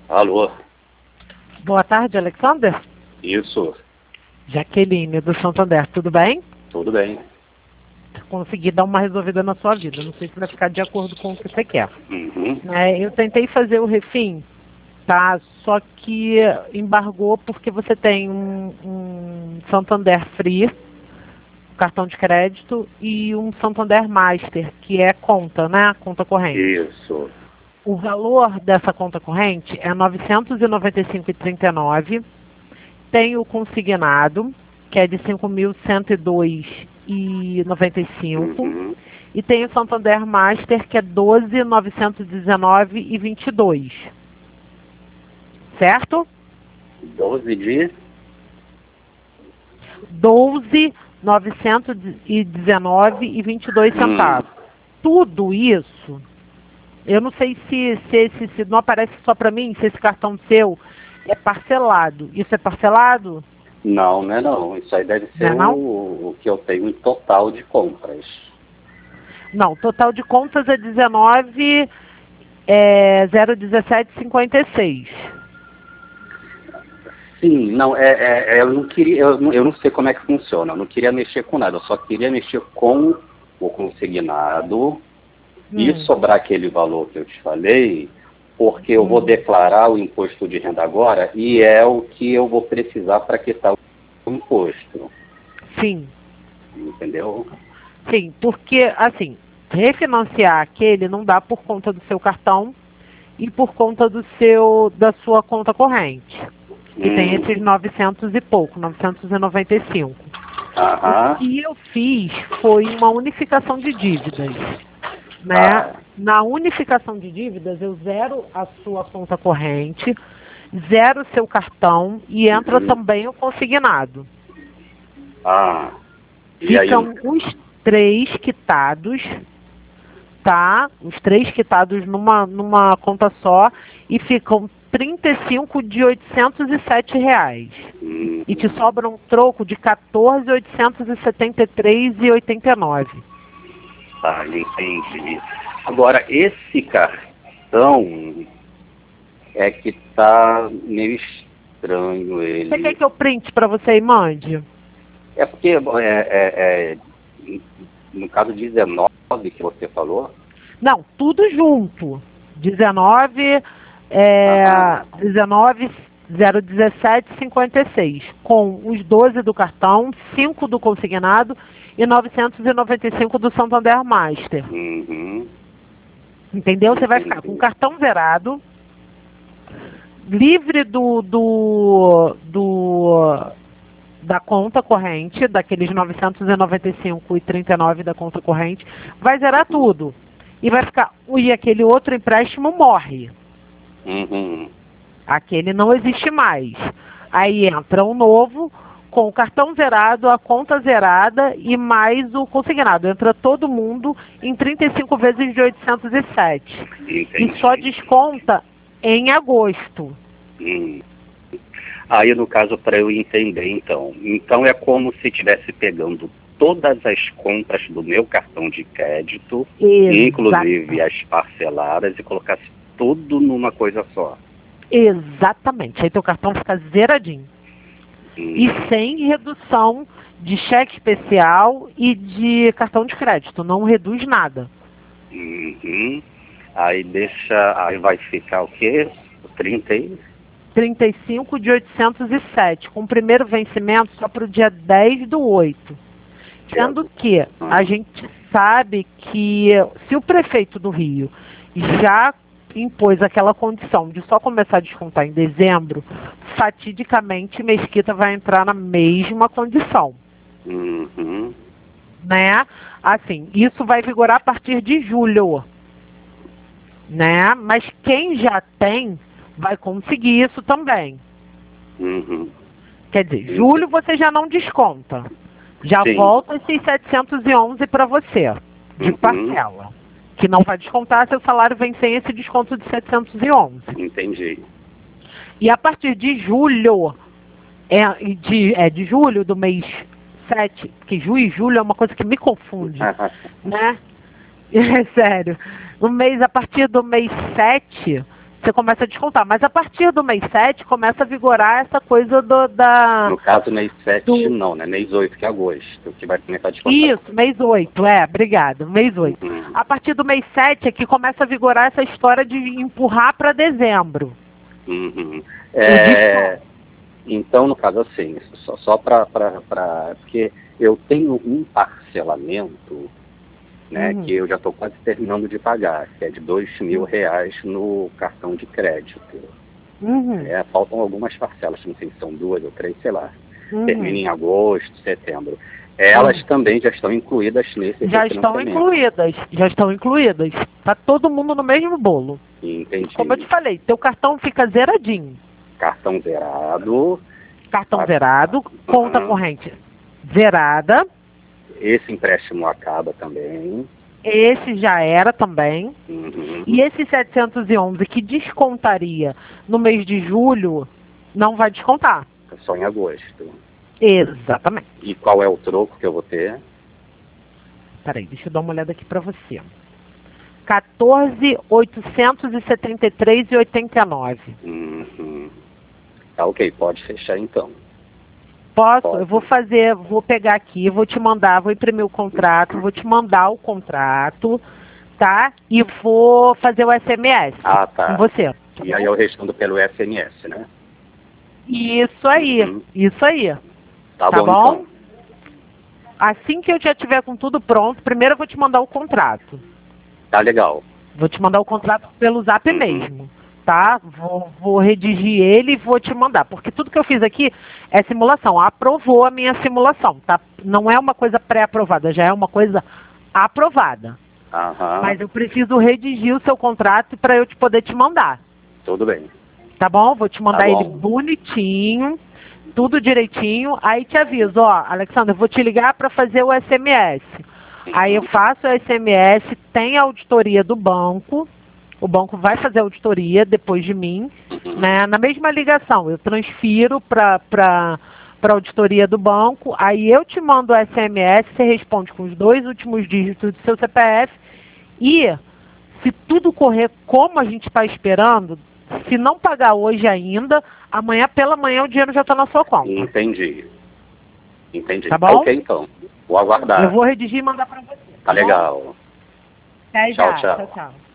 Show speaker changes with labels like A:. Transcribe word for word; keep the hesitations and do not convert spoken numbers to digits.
A: Alô?
B: Boa tarde, Alexander.
A: Isso.
B: Jaqueline, do Santander, tudo bem?
A: Tudo bem.
B: Consegui dar uma resolvida na sua vida. Não sei se vai ficar de acordo com o que você quer.
A: Uhum.
B: É, eu tentei fazer o refim, tá? Só que embargou porque você tem um, um Santander Free, cartão de crédito, e um Santander Master, que é conta, né? Conta corrente.
A: Isso.
B: O valor dessa conta corrente é novecentos e noventa e cinco reais e trinta e nove centavos. Tem o consignado, que é de cinco mil cento e dois reais e noventa e cinco centavos.
A: Uhum.
B: E tem o Santander Master, que é doze mil novecentos e dezenove reais e vinte e dois centavos. Certo?
A: doze de...
B: doze mil novecentos e dezenove reais e vinte e dois centavos. Hum. Tudo isso, eu não sei se, se, se, se não aparece só para mim, se esse cartão seu é parcelado. Isso é parcelado?
A: Não, não é não. Isso aí deve ser
B: não é não?
A: O, o que eu tenho em total de compras.
B: Não, o total de contas é dezenove, é, zero dezessete cinquenta e seis.
A: Sim, não, é, é, eu não queria, eu não, eu não sei como é que funciona, eu não queria mexer com nada, eu só queria mexer com o consignado hum. e sobrar aquele valor que eu te falei, porque eu hum. vou declarar o imposto de renda agora e é o que eu vou precisar para quitar o imposto.
B: Sim.
A: Entendeu?
B: Sim, porque, assim, refinanciar aquele não dá por conta do seu cartão e por conta do seu, da sua conta corrente. Que hum. tem esses novecentos e pouco, novecentos e noventa e cinco.
A: Aham.
B: O que eu fiz foi uma unificação de dívidas. Né? Ah. Na unificação de dívidas, eu zero a sua conta corrente, zero o seu cartão e entra uhum. também o consignado.
A: Ah. E
B: Ficam
A: aí?
B: os três quitados, tá? Os três quitados numa, numa conta só e ficam trinta e cinco de oitocentos e sete reais.
A: Hum.
B: E te sobra um troco de quatorze mil oitocentos e setenta e três reais e oitenta e nove centavos.
A: Ah, entendi. Agora, esse cartão é que tá meio estranho ele.
B: Você quer que eu printe para você e mande?
A: É porque, é, é, é, no caso dezenove que você falou?
B: Não, tudo junto. dezenove, é, dezenove, zero dezessete, cinquenta e seis. Com os doze do cartão, cinco do consignado e novecentos e noventa e cinco do Santander Master.
A: Uhum.
B: Entendeu? Você vai ficar com o cartão zerado, livre do, do, do, da conta corrente, daqueles novecentos e noventa e cinco e trinta e nove da conta corrente, vai zerar tudo. E vai ficar, e aquele outro empréstimo morre.
A: Uhum.
B: Aquele não existe mais. Aí entra um novo, com o cartão zerado, a conta zerada e mais o consignado. Entra todo mundo em trinta e cinco vezes de oitocentos e sete.
A: Entendi.
B: E só desconta em agosto.
A: Hum. Aí, no caso, para eu entender, então. Então, é como se estivesse pegando todas as compras do meu cartão de crédito,
B: Exato.
A: Inclusive as parceladas, e colocasse tudo numa coisa só.
B: Exatamente. Aí teu cartão fica zeradinho. Hum. E sem redução de cheque especial e de cartão de crédito. Não reduz nada.
A: Uhum. Aí deixa. Aí vai ficar o quê? trinta e...
B: trinta e cinco de oitocentos e sete, com o primeiro vencimento só para o dia dez do oito. Sendo que a gente sabe que se o prefeito do Rio já impôs aquela condição de só começar a descontar em dezembro, fatidicamente Mesquita vai entrar na mesma condição.
A: Uhum.
B: Né? Assim, isso vai vigorar a partir de julho. Né? Mas quem já tem vai conseguir isso também.
A: Uhum.
B: Quer dizer, julho você já não desconta. Já
A: Sim.
B: volta esses setecentos e onze para você, de
A: uhum.
B: parcela. Que não vai descontar, seu salário vem sem esse desconto de setecentos e onze.
A: Entendi.
B: E a partir de julho, é de, é de julho do mês sete, porque junho e julho é uma coisa que me confunde, né? É sério. No mês, a partir do mês sete, você começa a descontar. Mas a partir do mês sete, começa a vigorar essa coisa do, da...
A: No caso, mês sete
B: do...
A: não, né? Mês oito, que é agosto, que vai começar a descontar.
B: Isso, mês oito, é, obrigado, mês oito.
A: Uhum.
B: A partir do mês sete é que começa a vigorar essa história de empurrar para dezembro.
A: Uhum. É, então, no caso assim, só, só para... Porque eu tenho um parcelamento, né, uhum. que eu já estou quase terminando de pagar, que é de dois mil reais no cartão de crédito. Uhum. É, faltam algumas parcelas, não sei se são duas ou três, sei lá. Uhum. Termina em agosto, setembro. Elas uhum. também já estão incluídas nesse
B: Já estão incluídas, já estão incluídas. Tá todo mundo no mesmo bolo.
A: Entendi.
B: Como eu te falei, teu cartão fica zeradinho.
A: Cartão zerado.
B: Cartão a... zerado, conta uhum. corrente zerada.
A: Esse empréstimo acaba também.
B: Esse já era também.
A: Uhum.
B: E esse setecentos e onze que descontaria no mês de julho, não vai descontar.
A: É só em agosto.
B: Exatamente.
A: E qual é o troco que eu vou ter?
B: Peraí, deixa eu dar uma olhada aqui para você. quatorze mil oitocentos e setenta e três reais e oitenta e nove centavos.
A: Uhum. Tá ok, pode fechar então.
B: Posso?
A: Pode.
B: Eu vou fazer, vou pegar aqui, vou te mandar, vou imprimir o contrato, vou te mandar o contrato, tá? E vou fazer o S M S
A: ah, tá.
B: com você.
A: Tá e bom? Aí eu respondo pelo S M S, né?
B: Isso aí, uhum. isso aí.
A: Tá,
B: tá
A: bom,
B: bom?
A: Então.
B: Assim que eu já tiver com tudo pronto, primeiro eu vou te mandar o contrato.
A: Tá legal.
B: Vou te mandar o contrato pelo Zap uhum. mesmo. Tá? Vou, vou redigir ele e vou te mandar. Porque tudo que eu fiz aqui é simulação. Aprovou a minha simulação, tá? Não é uma coisa pré-aprovada, já é uma coisa aprovada.
A: Aham.
B: Mas eu preciso redigir o seu contrato para eu te poder te mandar.
A: Tudo bem.
B: Tá bom? Vou te mandar
A: tá
B: ele bonitinho, tudo direitinho. Aí te aviso, ó, Alexandre, eu vou te ligar para fazer o S M S. Uhum. Aí eu faço o S M S, tem a auditoria do banco. O banco vai fazer a auditoria depois de mim, uhum. né? Na mesma ligação, eu transfiro para para a auditoria do banco, aí eu te mando o S M S, você responde com os dois últimos dígitos do seu C P F e, se tudo correr como a gente está esperando, se não pagar hoje ainda, amanhã pela manhã o dinheiro já está na sua conta.
A: Entendi. Entendi.
B: Tá bom?
A: Ok, então. Vou aguardar.
B: Eu vou redigir e mandar para você.
A: Tá, tá legal.
B: Até
A: tchau,
B: já.
A: tchau.
B: Tchau, tchau.